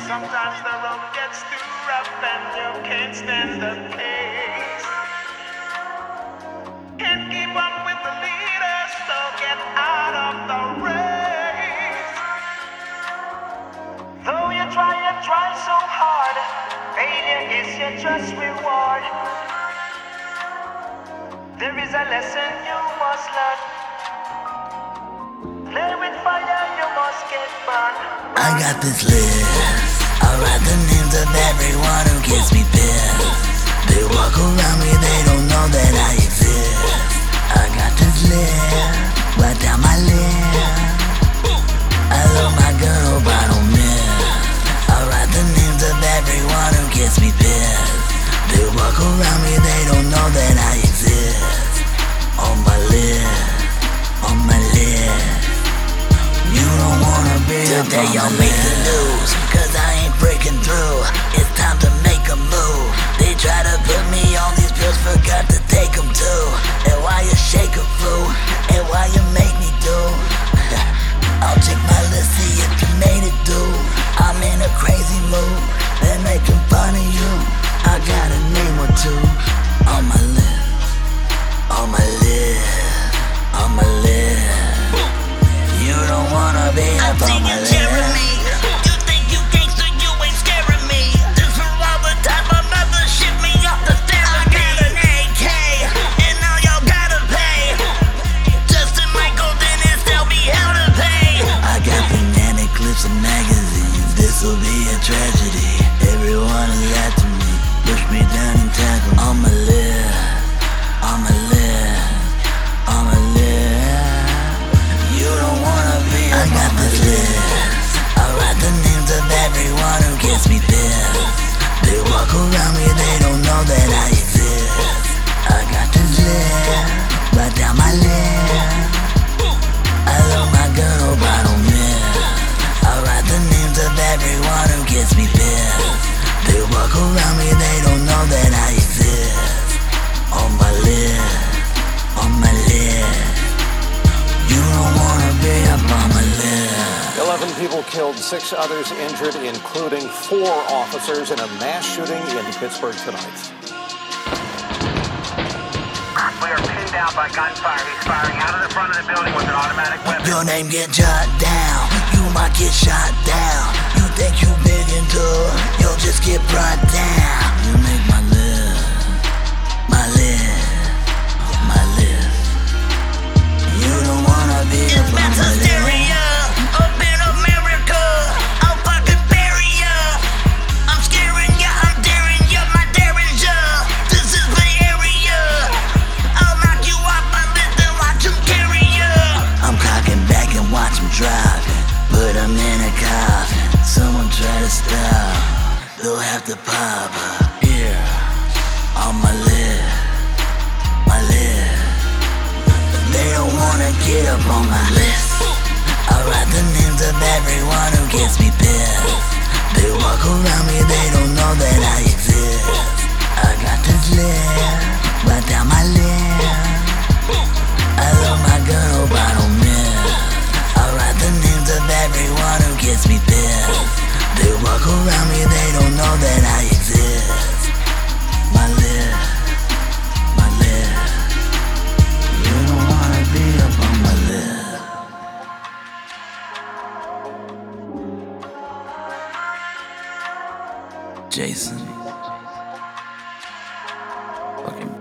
Sometimes the road gets too rough and you can't stand the pace. Can't keep up with the leaders, so get out of the race. Though you try so hard, failure is your just reward. There is a lesson you must learn. Play with fire, you must get burned. I got this list. I write the names of everyone who gets me pissed. They walk around me, they don't know that I exist. I got this list, right down my list. I love my gun, hope I don't miss. I write the names of everyone who gets me pissed. They walk around me, they don't know that I exist. On my list, on my list. You don't wanna be today, I'll make the news, cause I ain't breaking through. It's time to make a move. They try to put me on these pills, forgot to take them too. And why you shake a fool, and why you make me do. I'll check my list, see if you made it do. I'm in a crazy mood, they're making fun of you. I got a name or two on my list, on my list, on my list. You don't wanna be up on my list. Jeremy, you think you gangster, you ain't scaring me. This for all the time my mother shipped me off the therapy. I got an AK, and now y'all gotta pay. Justin Michael Dennis, tell me how to pay. I got banana clips and magazines, this'll be a tragedy. Everyone is after me, push me down and tackle me. On my list, on my list, on my list. You don't wanna be I got this list. I write the names of everyone who gets me pissed. They walk around me, they don't know that I exist. I got this list, right down my list. I love my gun, hope I don't miss. I write the names of everyone who gets me pissed. They walk around me, they don't know that I exist. On my list, on my list. You don't wanna be up on my list. 11 people killed, 6 others injured, including 4 officers in a mass shooting in Pittsburgh tonight. We are pinned down by gunfire. He's firing out of the front of the building with an automatic weapon. Your name get jot down, you might get shot down. You think you big and good, you'll just get brought down. You make my list, my list, my list. You don't wanna be It's up on mass my list. hysteria up in America. I'll fucking bury ya. I'm scaring ya, I'm daring ya, my derringer. This is my area. I'll knock you off my list and watch him carry ya. I'm cocking back and watch him drive. Put him in a coffin. Someone try to stop, they'll have to pop up. Here, on my list, my list. They don't wanna get up on my list. I write the names of everyone who gets me pissed. They walk around me, they don't know that I exist. I got this list, right down my list. I love my gun, hope I don't miss. I write the names of everyone who gets me pissed. They walk around me, they don't know that I exist. My list, my list. You don't wanna be up on my list. Jason. Fucking